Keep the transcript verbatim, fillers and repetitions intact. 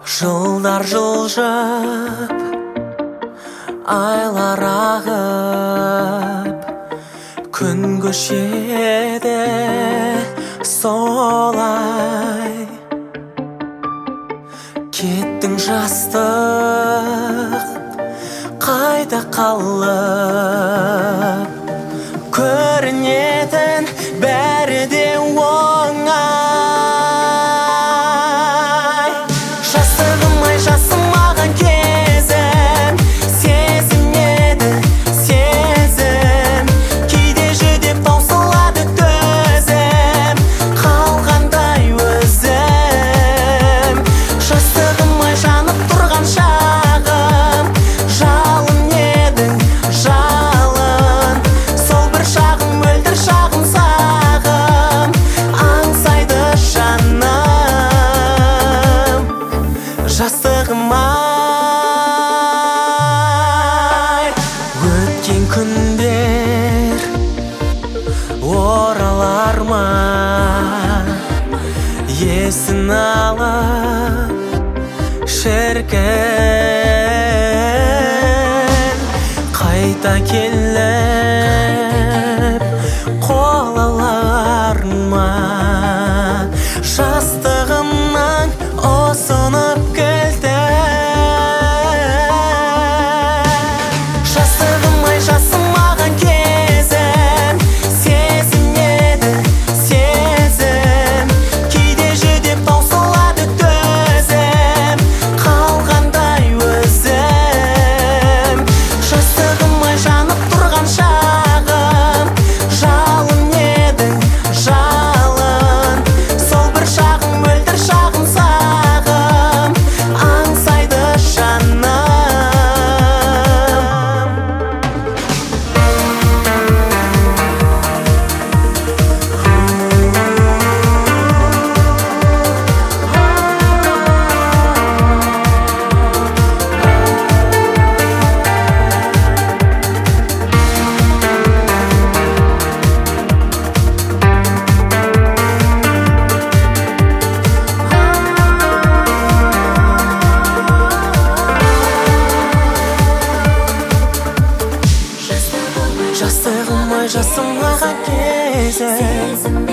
Жылдар жылжып, айлар ағып, күн көшеді солай. Кеттің жастық, қайда қалып, көрінетін бәрі де оңай. Жастығым ай жасым маған кезім, сезінеді сезім, кейде жүдеп таусылады төзім, қалғандай өзім. Жастығым ай жанып тұрған шағым, жалын едің жалын, сол бір шағым мөлдір шағым сағым, аңсайды жаным. Жастығым ай, өткен күндер оралар ма, есін алып шіркін, қайта келіп қол алар ма. Жастығымнан осынып кілті, жастығым ай жасым маған кезім, сезінеді сезім, кейде жүдеп таусылады төзім, қалғандай өзім. Жастығым ай жанып тұрған шағым, жалын едің жалын, сол бір шағым мөлдір шағым сағым, аңсайды жаным. Жастығым ай жасым маған кезім,